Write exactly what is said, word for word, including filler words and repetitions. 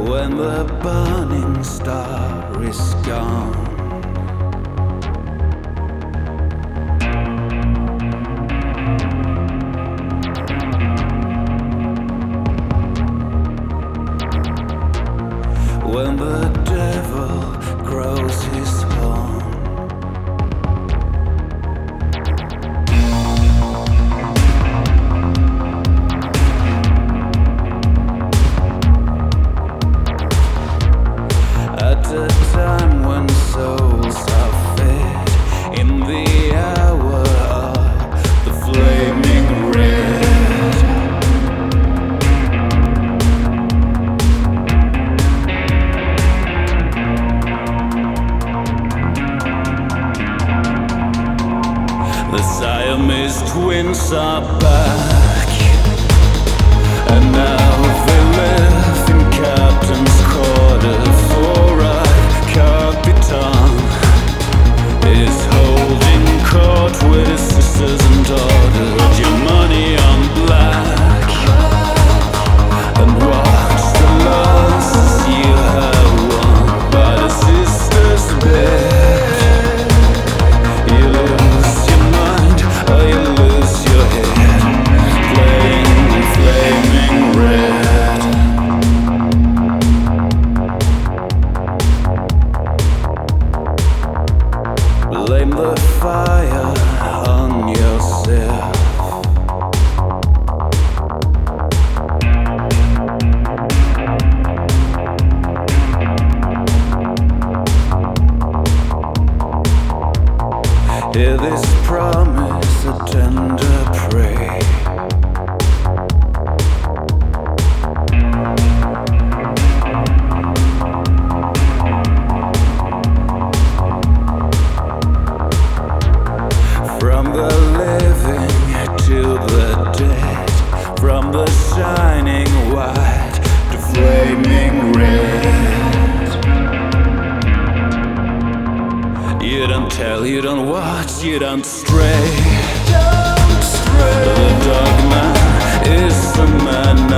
when the burning star is gone. When the devil grows his horn. At a time when souls are fed, in the hour of the flaming red. The Siamese twins are back, and now they live in captain's quarters. For a capitan is holding court with his sisters and daughters. Your money on black, and watch the losses you have won by the sisters' bed. You lose your mind, or you lose your head, playing flaming red. Blame the fire on yourself. Hear this promise, a tender prayer. From the living to the dead, from the shining white to flaming red. You don't tell, you don't watch, you don't stray. Don't stray. The dogma is the man.